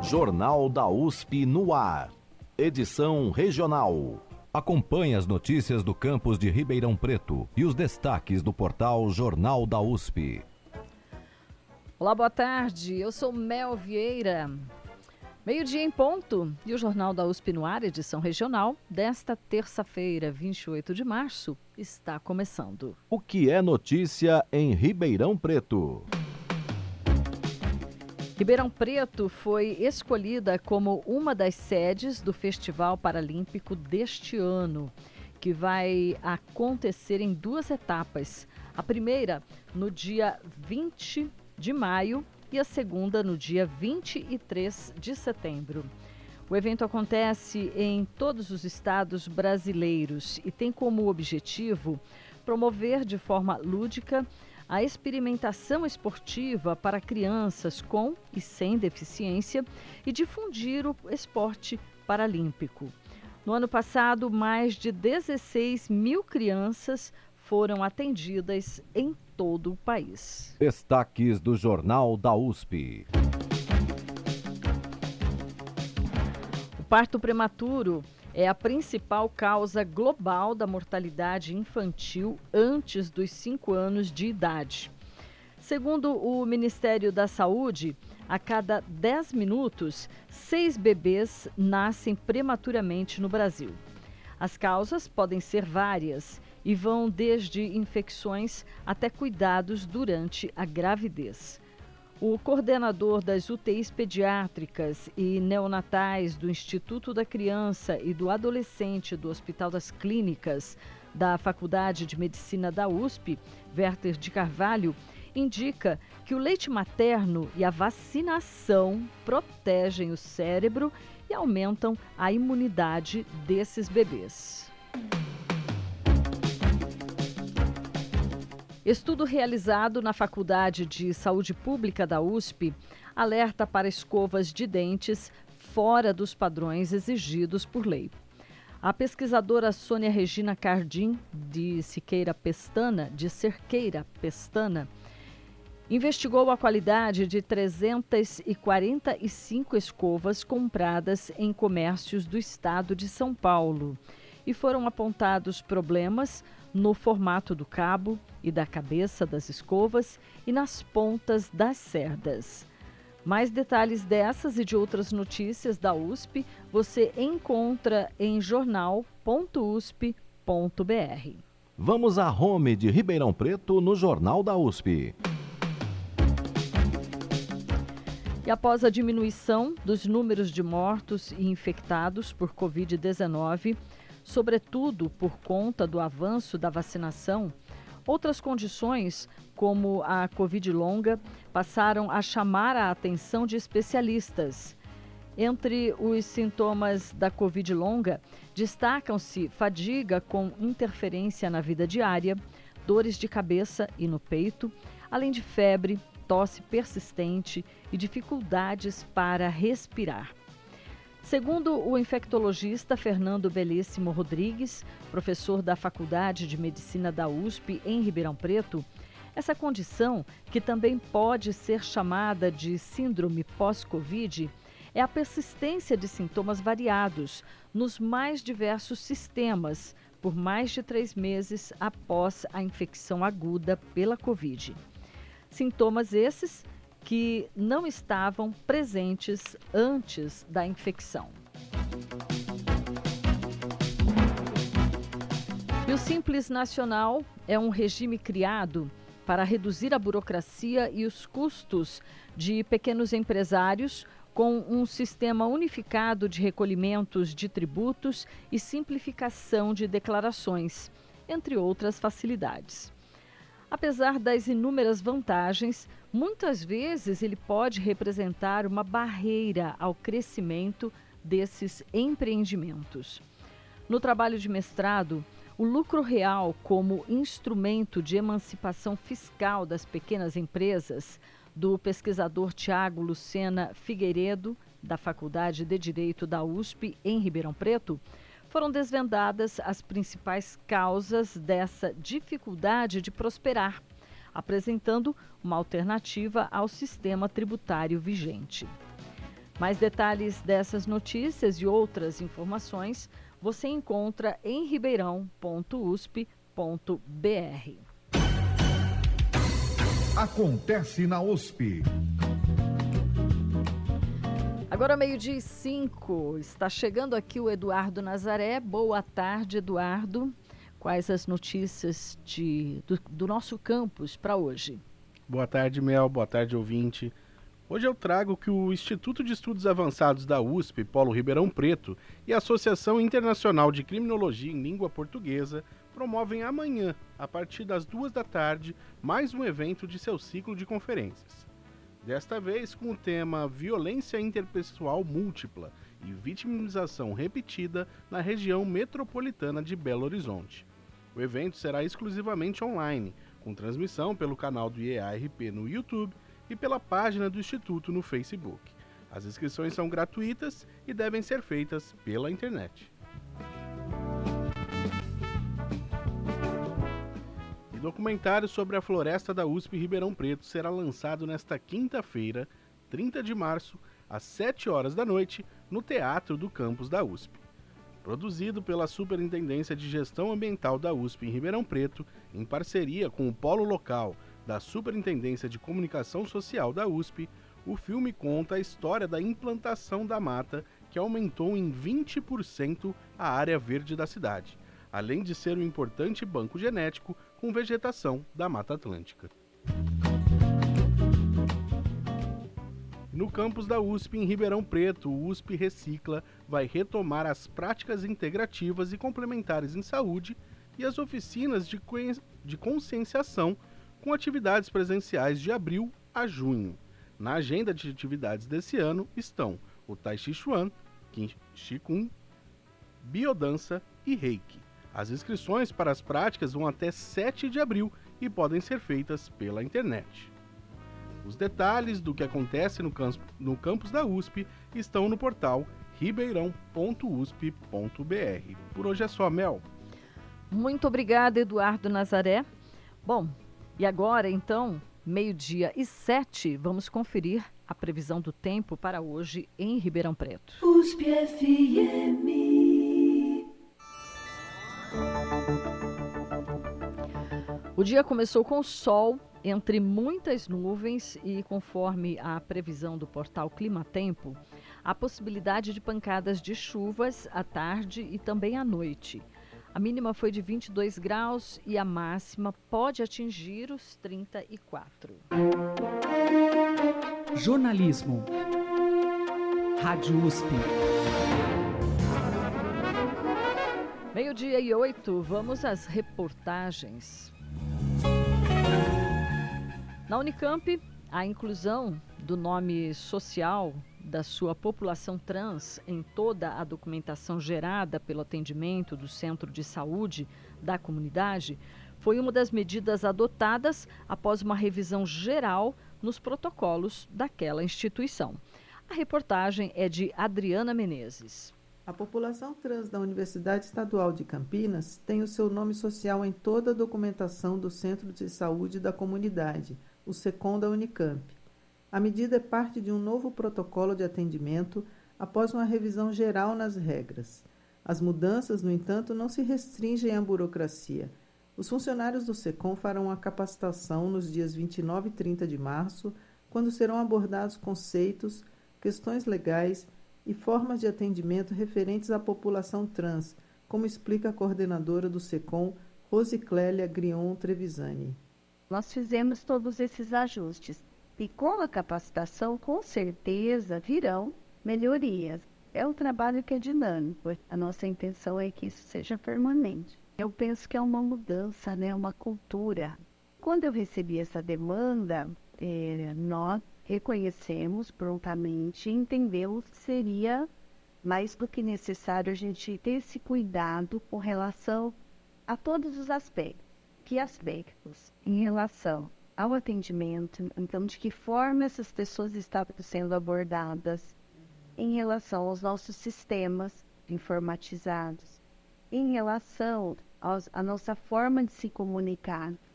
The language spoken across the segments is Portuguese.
Jornal da USP no ar. Edição regional. Acompanhe as notícias do campus de Ribeirão Preto e os destaques do portal Jornal da USP. Olá, boa tarde. Eu sou Mel Vieira. Meio-dia em ponto e o Jornal da USP no ar, edição regional, desta terça-feira, 28 de março, está começando. O que é notícia em Ribeirão Preto? Ribeirão Preto foi escolhida como uma das sedes do Festival Paralímpico deste ano, que vai acontecer em duas etapas. A primeira no dia 20 de maio e a segunda no dia 23 de setembro. O evento acontece em todos os estados brasileiros e tem como objetivo promover de forma lúdica a experimentação esportiva para crianças com e sem deficiência e difundir o esporte paralímpico. No ano passado, mais de 16 mil crianças foram atendidas em todo o país. Destaques do Jornal da USP. O parto prematuro é a principal causa global da mortalidade infantil antes dos 5 anos de idade. Segundo o Ministério da Saúde, a cada 10 minutos, 6 bebês nascem prematuramente no Brasil. As causas podem ser várias e vão desde infecções até cuidados durante a gravidez. O coordenador das UTIs pediátricas e neonatais do Instituto da Criança e do Adolescente do Hospital das Clínicas da Faculdade de Medicina da USP, Werther de Carvalho, indica que o leite materno e a vacinação protegem o cérebro e aumentam a imunidade desses bebês. Estudo realizado na Faculdade de Saúde Pública da USP alerta para escovas de dentes fora dos padrões exigidos por lei. A pesquisadora Sônia Regina Cardim, de Cerqueira Pestana, investigou a qualidade de 345 escovas compradas em comércios do estado de São Paulo e foram apontados problemas no formato do cabo e da cabeça das escovas e nas pontas das cerdas. Mais detalhes dessas e de outras notícias da USP você encontra em jornal.usp.br. Vamos à home de Ribeirão Preto no Jornal da USP. E após a diminuição dos números de mortos e infectados por Covid-19, sobretudo por conta do avanço da vacinação, outras condições, como a Covid longa, passaram a chamar a atenção de especialistas. Entre os sintomas da Covid longa, destacam-se fadiga com interferência na vida diária, dores de cabeça e no peito, além de febre, tosse persistente e dificuldades para respirar. Segundo o infectologista Fernando Belíssimo Rodrigues, professor da Faculdade de Medicina da USP em Ribeirão Preto, essa condição, que também pode ser chamada de síndrome pós-Covid, é a persistência de sintomas variados nos mais diversos sistemas por mais de 3 meses após a infecção aguda pela Covid. Sintomas esses que não estavam presentes antes da infecção. E o Simples Nacional é um regime criado para reduzir a burocracia e os custos de pequenos empresários com um sistema unificado de recolhimentos de tributos e simplificação de declarações, entre outras facilidades. Apesar das inúmeras vantagens, muitas vezes ele pode representar uma barreira ao crescimento desses empreendimentos. No trabalho de mestrado, o lucro real como instrumento de emancipação fiscal das pequenas empresas, do pesquisador Tiago Lucena Figueiredo, da Faculdade de Direito da USP, em Ribeirão Preto, foram desvendadas as principais causas dessa dificuldade de prosperar, apresentando uma alternativa ao sistema tributário vigente. Mais detalhes dessas notícias e outras informações você encontra em ribeirão.usp.br. Acontece na USP. Agora 12:05, está chegando aqui o Eduardo Nazaré. Boa tarde, Eduardo. Quais as notícias do nosso campus para hoje? Boa tarde, Mel. Boa tarde, ouvinte. Hoje eu trago que o Instituto de Estudos Avançados da USP, Polo Ribeirão Preto, e a Associação Internacional de Criminologia em Língua Portuguesa promovem amanhã, a partir das 14h, mais um evento de seu ciclo de conferências. Desta vez com o tema Violência Interpessoal Múltipla e Vitimização Repetida na região metropolitana de Belo Horizonte. O evento será exclusivamente online, com transmissão pelo canal do IEARP no YouTube e pela página do Instituto no Facebook. As inscrições são gratuitas e devem ser feitas pela internet. O documentário sobre a floresta da USP Ribeirão Preto será lançado nesta quinta-feira, 30 de março, às 19h, no Teatro do Campus da USP. Produzido pela Superintendência de Gestão Ambiental da USP em Ribeirão Preto, em parceria com o Polo Local da Superintendência de Comunicação Social da USP, o filme conta a história da implantação da mata, que aumentou em 20% a área verde da cidade, além de ser um importante banco genético com vegetação da Mata Atlântica. No campus da USP em Ribeirão Preto, o USP Recicla vai retomar as práticas integrativas e complementares em saúde e as oficinas de conscienciação com atividades presenciais de abril a junho. Na agenda de atividades desse ano estão o Tai Chi Chuan, Qigong, Biodança e Reiki. As inscrições para as práticas vão até 7 de abril e podem ser feitas pela internet. Os detalhes do que acontece no campus da USP estão no portal ribeirão.usp.br. Por hoje é só, Mel. Muito obrigada, Eduardo Nazaré. Bom, e agora, então, 12:07, vamos conferir a previsão do tempo para hoje em Ribeirão Preto. USP FM. O dia começou com sol entre muitas nuvens e, conforme a previsão do portal Climatempo, há possibilidade de pancadas de chuvas à tarde e também à noite. A mínima foi de 22 graus e a máxima pode atingir os 34. Jornalismo. Rádio USP. 12:08, vamos às reportagens. Na Unicamp, a inclusão do nome social da sua população trans em toda a documentação gerada pelo atendimento do Centro de Saúde da comunidade foi uma das medidas adotadas após uma revisão geral nos protocolos daquela instituição. A reportagem é de Adriana Menezes. A população trans da Universidade Estadual de Campinas tem o seu nome social em toda a documentação do Centro de Saúde da comunidade, o SECOM da Unicamp. A medida é parte de um novo protocolo de atendimento após uma revisão geral nas regras. As mudanças, no entanto, não se restringem à burocracia. Os funcionários do SECOM farão a capacitação nos dias 29 e 30 de março, quando serão abordados conceitos, questões legais e formas de atendimento referentes à população trans, como explica a coordenadora do SECOM, Rosiclélia Grion Trevisani. Nós fizemos todos esses ajustes. E com a capacitação, com certeza, virão melhorias. É um trabalho que é dinâmico. A nossa intenção é que isso seja permanente. Eu penso que é uma mudança, né? Uma cultura. Quando eu recebi essa demanda, nós reconhecemos prontamente e entendemos que seria mais do que necessário a gente ter esse cuidado com relação a todos os aspectos. Que aspectos? Em relação ao atendimento, então de que forma essas pessoas estavam sendo abordadas, em relação aos nossos sistemas informatizados, em relação à nossa forma de se comunicar,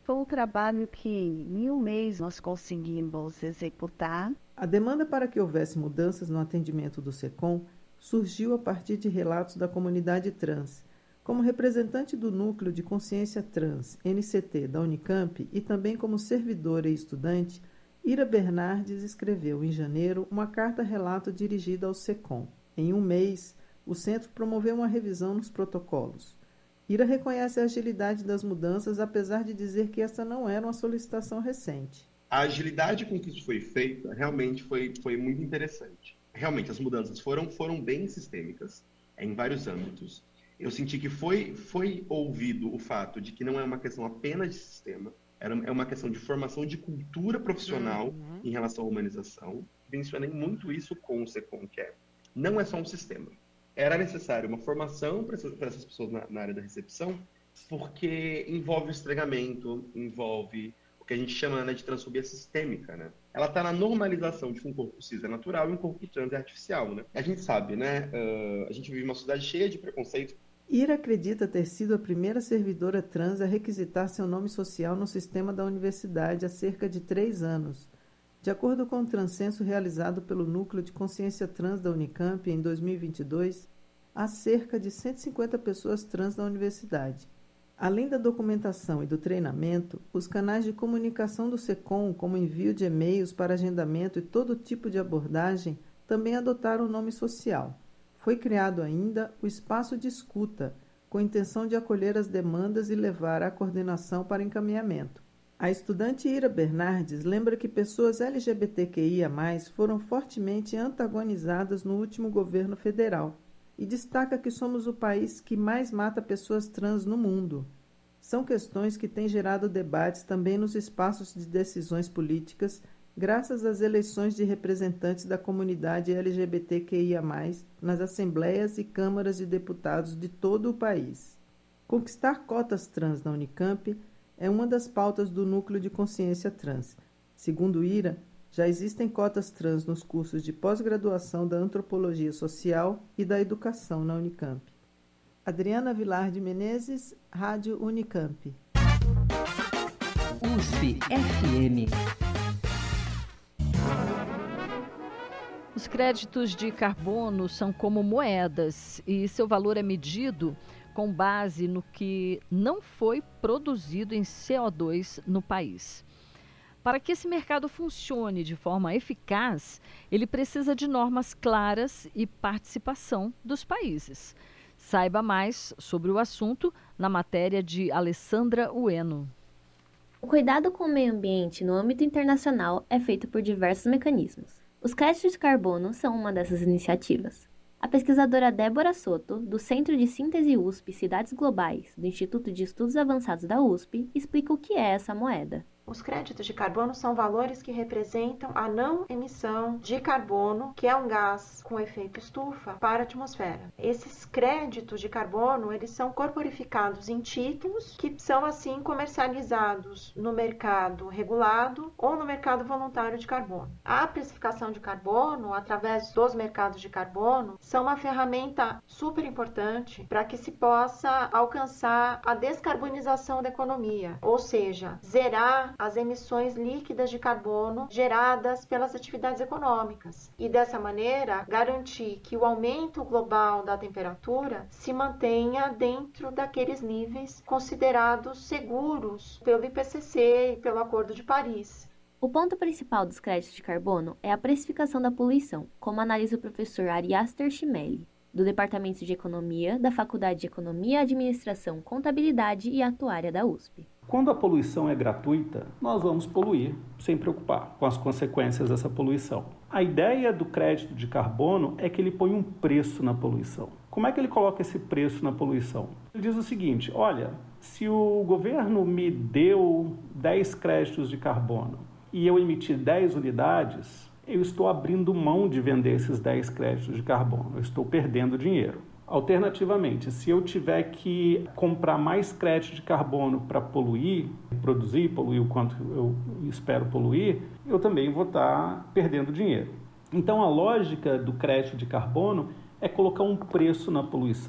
Foi um trabalho que em um mês nós conseguimos executar. A demanda para que houvesse mudanças no atendimento do SECOM surgiu a partir de relatos da comunidade trans. Como representante do Núcleo de Consciência Trans, NCT, da Unicamp, e também como servidora e estudante, Ira Bernardes escreveu, em janeiro, uma carta-relato dirigida ao SECOM. Em um mês, o centro promoveu uma revisão nos protocolos. Ira reconhece a agilidade das mudanças, apesar de dizer que essa não era uma solicitação recente. A agilidade com que isso foi feita realmente foi muito interessante. Realmente, as mudanças foram bem sistêmicas, em vários âmbitos. Eu senti que foi ouvido o fato de que não é uma questão apenas de sistema, é uma questão de formação de cultura profissional em relação à humanização. Mencionei muito isso com o SECOM, que não é só um sistema. Era necessário uma formação para essas pessoas na área da recepção, porque envolve o estregamento, envolve o que a gente chama, né, de transfobia sistêmica, né? Ela está na normalização de que um corpo cis é natural e um corpo trans é artificial, né? A gente sabe, né? A gente vive uma sociedade cheia de preconceito. Ira acredita ter sido a primeira servidora trans a requisitar seu nome social no sistema da universidade há cerca de 3 anos. De acordo com o transcenso realizado pelo Núcleo de Consciência Trans da Unicamp em 2022, há cerca de 150 pessoas trans na universidade. Além da documentação e do treinamento, os canais de comunicação do SECOM, como envio de e-mails para agendamento e todo tipo de abordagem, também adotaram o nome social. Foi criado ainda o Espaço de Escuta, com a intenção de acolher as demandas e levar a coordenação para encaminhamento. A estudante Ira Bernardes lembra que pessoas LGBTQIA+, foram fortemente antagonizadas no último governo federal e destaca que somos o país que mais mata pessoas trans no mundo. São questões que têm gerado debates também nos espaços de decisões políticas, graças às eleições de representantes da comunidade LGBTQIA+, nas assembleias e câmaras de deputados de todo o país. Conquistar cotas trans na Unicamp é uma das pautas do Núcleo de Consciência Trans. Segundo Ira, já existem cotas trans nos cursos de pós-graduação da Antropologia Social e da Educação na Unicamp. Adriana Vilar de Menezes, Rádio Unicamp. USP FM. Os créditos de carbono são como moedas e seu valor é medido com base no que não foi produzido em CO2 no país. Para que esse mercado funcione de forma eficaz, ele precisa de normas claras e participação dos países. Saiba mais sobre o assunto na matéria de Alessandra Ueno. O cuidado com o meio ambiente no âmbito internacional é feito por diversos mecanismos. Os créditos de carbono são uma dessas iniciativas. A pesquisadora Débora Soto, do Centro de Síntese USP Cidades Globais, do Instituto de Estudos Avançados da USP, explica o que é essa moeda. Os créditos de carbono são valores que representam a não emissão de carbono, que é um gás com efeito estufa, para a atmosfera. Esses créditos de carbono, eles são corporificados em títulos que são assim comercializados no mercado regulado ou no mercado voluntário de carbono. A precificação de carbono, através dos mercados de carbono, são uma ferramenta super importante para que se possa alcançar a descarbonização da economia, ou seja, zerar as emissões líquidas de carbono geradas pelas atividades econômicas e, dessa maneira, garantir que o aumento global da temperatura se mantenha dentro daqueles níveis considerados seguros pelo IPCC e pelo Acordo de Paris. O ponto principal dos créditos de carbono é a precificação da poluição, como analisa o professor Ariaster Chimelli, do Departamento de Economia da Faculdade de Economia, Administração, Contabilidade e Atuária da USP. Quando a poluição é gratuita, nós vamos poluir sem preocupar com as consequências dessa poluição. A ideia do crédito de carbono é que ele põe um preço na poluição. Como é que ele coloca esse preço na poluição? Ele diz o seguinte: olha, se o governo me deu 10 créditos de carbono e eu emitir 10 unidades, eu estou abrindo mão de vender esses 10 créditos de carbono, eu estou perdendo dinheiro. Alternativamente, se eu tiver que comprar mais crédito de carbono para poluir o quanto eu espero poluir, eu também vou estar perdendo dinheiro. Então, a lógica do crédito de carbono é colocar um preço na poluição.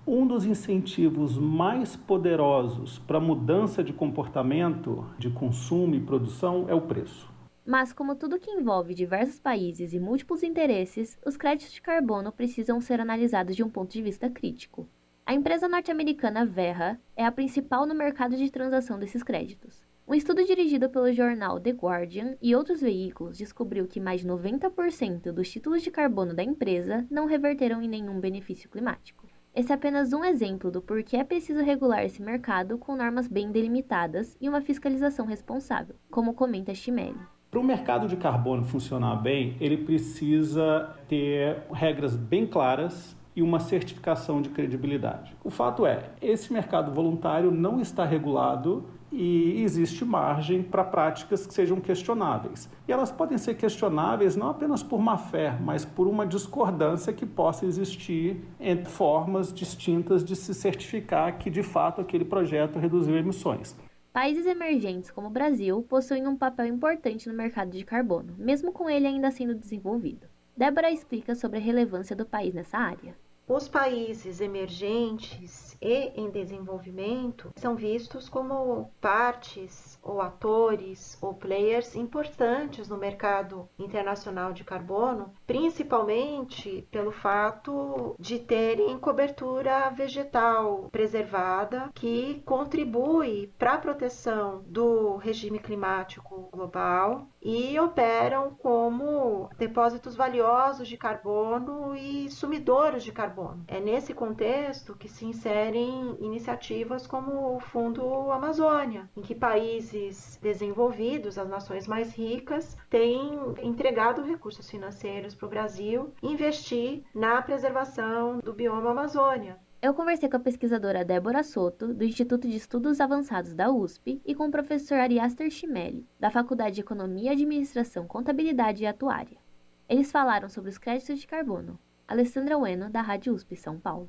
Um dos incentivos mais poderosos para a mudança de comportamento de consumo e produção é o preço. Mas, como tudo que envolve diversos países e múltiplos interesses, os créditos de carbono precisam ser analisados de um ponto de vista crítico. A empresa norte-americana Verra é a principal no mercado de transação desses créditos. Um estudo dirigido pelo jornal The Guardian e outros veículos descobriu que mais de 90% dos títulos de carbono da empresa não reverteram em nenhum benefício climático. Esse é apenas um exemplo do porquê é preciso regular esse mercado com normas bem delimitadas e uma fiscalização responsável, como comenta Chimelli. Para o mercado de carbono funcionar bem, ele precisa ter regras bem claras e uma certificação de credibilidade. O fato é, esse mercado voluntário não está regulado e existe margem para práticas que sejam questionáveis. E elas podem ser questionáveis não apenas por má fé, mas por uma discordância que possa existir entre formas distintas de se certificar que, de fato, aquele projeto reduziu emissões. Países emergentes como o Brasil possuem um papel importante no mercado de carbono, mesmo com ele ainda sendo desenvolvido. Débora explica sobre a relevância do país nessa área. Os países emergentes e em desenvolvimento são vistos como partes ou atores ou players importantes no mercado internacional de carbono, principalmente pelo fato de terem cobertura vegetal preservada que contribui para a proteção do regime climático global e operam como depósitos valiosos de carbono e sumidouros de carbono. É nesse contexto que se inserem iniciativas como o Fundo Amazônia, em que países desenvolvidos, as nações mais ricas, têm entregado recursos financeiros para o Brasil investir na preservação do bioma Amazônia. Eu conversei com a pesquisadora Débora Soto, do Instituto de Estudos Avançados da USP, e com o professor Ariaster Chimelli, da Faculdade de Economia, Administração, Contabilidade e Atuária. Eles falaram sobre os créditos de carbono. Alessandra Ueno, da Rádio USP, São Paulo.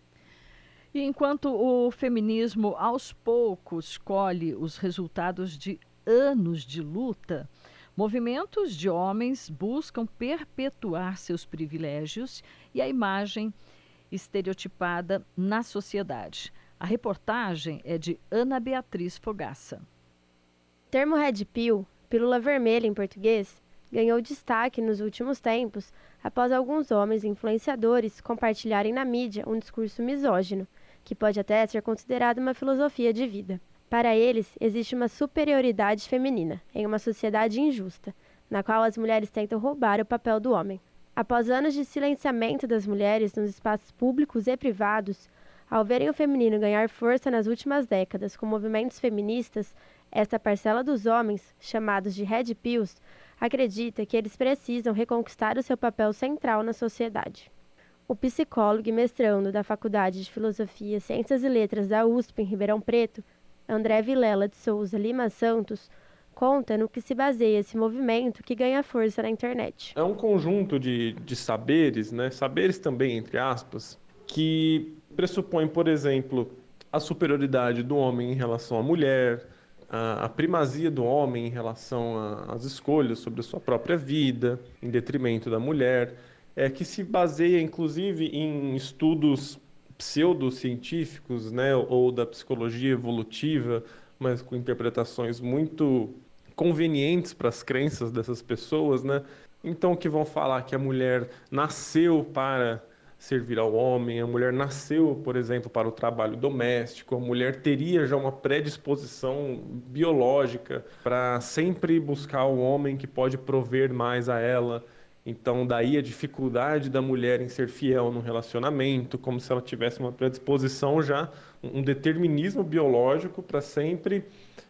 E enquanto o feminismo aos poucos colhe os resultados de anos de luta, movimentos de homens buscam perpetuar seus privilégios e a imagem estereotipada na sociedade. A reportagem é de Ana Beatriz Fogaça. O termo Red Pill, pílula vermelha em português, ganhou destaque nos últimos tempos após alguns homens influenciadores compartilharem na mídia um discurso misógino, que pode até ser considerado uma filosofia de vida. Para eles, existe uma superioridade feminina em uma sociedade injusta, na qual as mulheres tentam roubar o papel do homem. Após anos de silenciamento das mulheres nos espaços públicos e privados, ao verem o feminino ganhar força nas últimas décadas com movimentos feministas, esta parcela dos homens, chamados de Red Pills, acredita que eles precisam reconquistar o seu papel central na sociedade. O psicólogo e mestrando da Faculdade de Filosofia, Ciências e Letras da USP em Ribeirão Preto, André Vilela de Souza Lima Santos, conta no que se baseia esse movimento que ganha força na internet. É um conjunto de saberes, saberes também, entre aspas, que pressupõem, por exemplo, a superioridade do homem em relação à mulher, a primazia do homem em relação às escolhas sobre a sua própria vida, em detrimento da mulher, que se baseia, inclusive, em estudos pseudocientíficos, ou da psicologia evolutiva, mas com interpretações muito convenientes para as crenças dessas pessoas, Então, que vão falar que a mulher nasceu para servir ao homem, a mulher nasceu, por exemplo, para o trabalho doméstico, a mulher teria já uma predisposição biológica para sempre buscar o homem que pode prover mais a ela. Então, daí a dificuldade da mulher em ser fiel no relacionamento, como se ela tivesse uma predisposição já, um determinismo biológico para sempre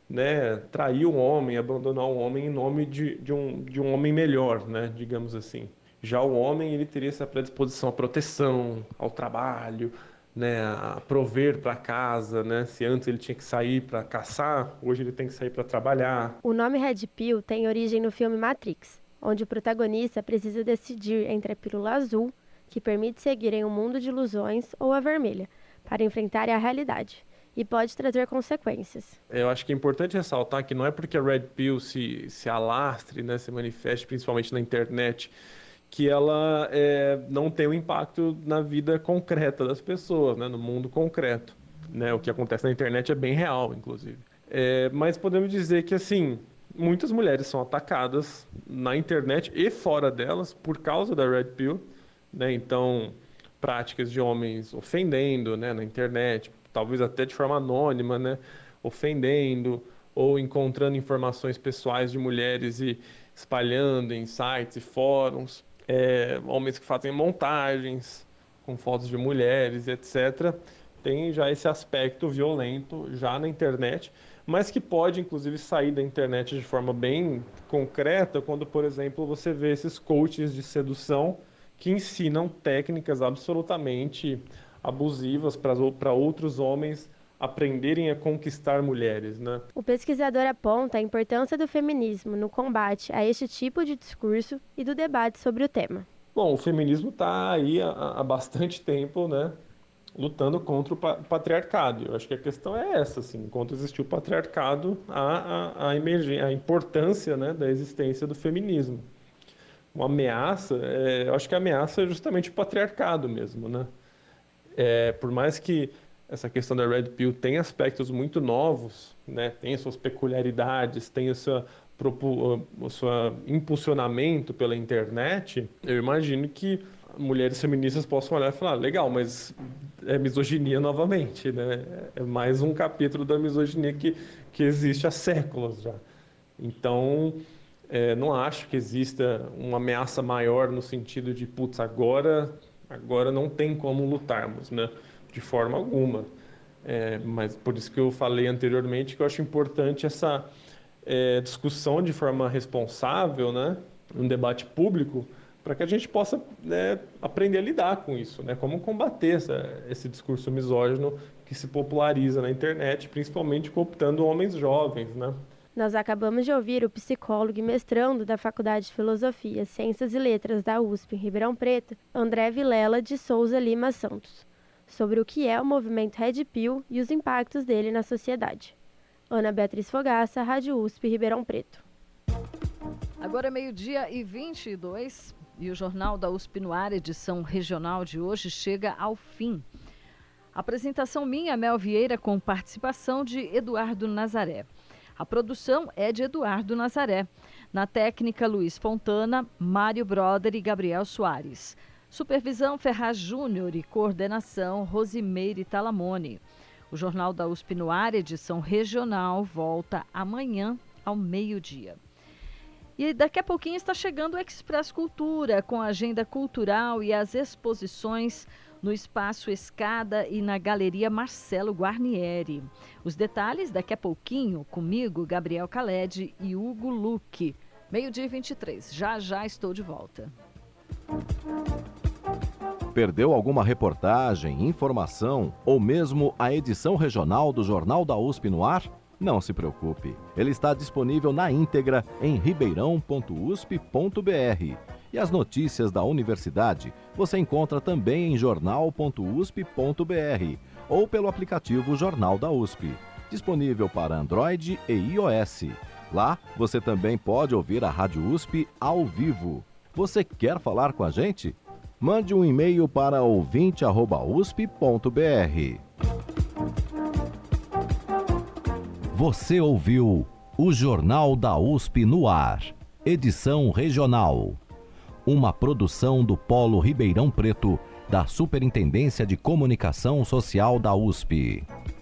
trair o homem, abandonar o homem em nome de um homem melhor, digamos assim. Já o homem, ele teria essa predisposição à proteção, ao trabalho, a prover para casa, Se antes ele tinha que sair para caçar, hoje ele tem que sair para trabalhar. O nome Red Pill tem origem no filme Matrix, onde o protagonista precisa decidir entre a pílula azul, que permite seguir em um mundo de ilusões, ou a vermelha, para enfrentar a realidade, e pode trazer consequências. Eu acho que é importante ressaltar que não é porque a Red Pill se alastre, se manifeste principalmente na internet, que ela não tem um impacto na vida concreta das pessoas, né, no mundo concreto. Né? O que acontece na internet é bem real, inclusive. Mas podemos dizer que, assim, muitas mulheres são atacadas na internet e fora delas por causa da Red Pill, né? Então, práticas de homens ofendendo, né, na internet, talvez até de forma anônima, né, ofendendo ou encontrando informações pessoais de mulheres e espalhando em sites e fóruns, homens que fazem montagens com fotos de mulheres, etc. Tem já esse aspecto violento já na internet, mas que pode, inclusive, sair da internet de forma bem concreta quando, por exemplo, você vê esses coaches de sedução que ensinam técnicas absolutamente abusivas para outros homens aprenderem a conquistar mulheres, né? O pesquisador aponta a importância do feminismo no combate a este tipo de discurso e do debate sobre o tema. Bom, o feminismo está aí há bastante tempo, né, lutando contra o patriarcado. Eu acho que a questão é essa, assim, enquanto existiu o patriarcado, a importância, né, da existência do feminismo. Uma ameaça, eu acho que a ameaça é justamente o patriarcado mesmo, né? Por mais que essa questão da Red Pill tenha aspectos muito novos, né, tem suas peculiaridades, tem o seu impulsionamento pela internet, eu imagino que mulheres feministas possam olhar e falar, legal, mas é misoginia novamente, né? É mais um capítulo da misoginia que existe há séculos já. Então, não acho que exista uma ameaça maior no sentido de, putz, agora não tem como lutarmos, né? De forma alguma. Mas por isso que eu falei anteriormente que eu acho importante essa discussão de forma responsável, né? Um debate público, para que a gente possa, né, aprender a lidar com isso, né? Como combater esse discurso misógino que se populariza na internet, principalmente cooptando homens jovens, né? Nós acabamos de ouvir o psicólogo e mestrando da Faculdade de Filosofia, Ciências e Letras da USP em Ribeirão Preto, André Vilela de Souza Lima Santos, sobre o que é o movimento Red Pill e os impactos dele na sociedade. Ana Beatriz Fogaça, Rádio USP, Ribeirão Preto. Agora é 12h22 e o Jornal da USP no ar, edição regional de hoje, chega ao fim. Apresentação minha, Mel Vieira, com participação de Eduardo Nazaré. A produção é de Eduardo Nazaré. Na técnica, Luiz Fontana, Mário Broder e Gabriel Soares. Supervisão, Ferraz Júnior e coordenação, Rosimeire Talamone. O Jornal da USP no ar, edição regional, volta amanhã ao meio-dia. E daqui a pouquinho está chegando o Express Cultura, com a agenda cultural e as exposições no Espaço Escada e na Galeria Marcelo Guarnieri. Os detalhes daqui a pouquinho, comigo, Gabriel Khaled e Hugo Luque. 12h23, já estou de volta. Perdeu alguma reportagem, informação ou mesmo a edição regional do Jornal da USP no ar? Não se preocupe, ele está disponível na íntegra em ribeirão.usp.br. E as notícias da universidade você encontra também em jornal.usp.br ou pelo aplicativo Jornal da USP, disponível para Android e iOS. Lá você também pode ouvir a Rádio USP ao vivo. Você quer falar com a gente? Mande um e-mail para ouvinte@usp.br. Você ouviu o Jornal da USP no ar, edição regional. Uma produção do Polo Ribeirão Preto, da Superintendência de Comunicação Social da USP.